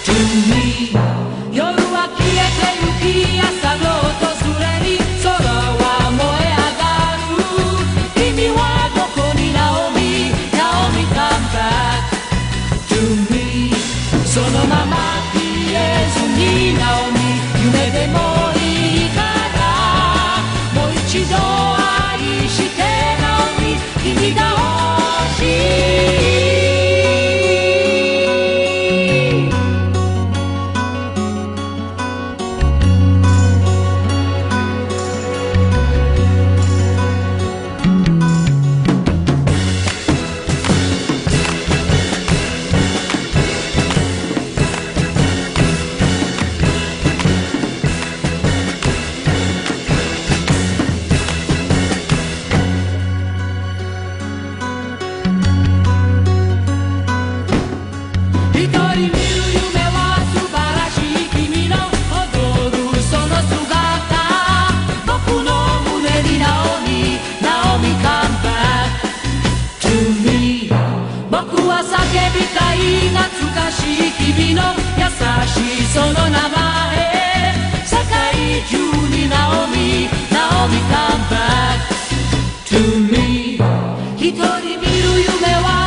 To me 夜は消えてゆき朝の訪れに空は燃え上がる君はどこにナオミ come back to me そのまま消えずにナオミ夢でもいいからもう一度愛してナオミ君が欲しい一人見る夢は素晴らしい君の踊るその姿僕の胸にナオミ come back to me 僕は叫びたい懐かしい君の優しいその名前世界中にナオミ come back to me 一人見る夢は